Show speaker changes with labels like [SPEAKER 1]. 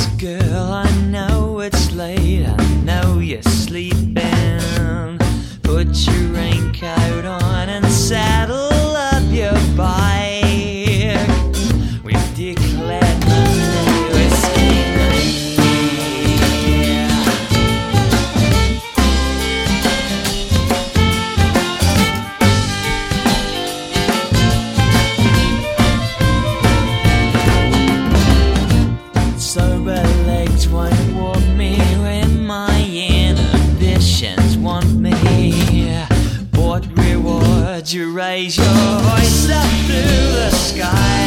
[SPEAKER 1] Girl, I know it's late, I know you're sleeping. Put your raincoat on and saddle up your bike. We've declared Monday whiskey night. Sober legs won't walk me where my inhibitions want me. What reward you raise your voice up through the sky?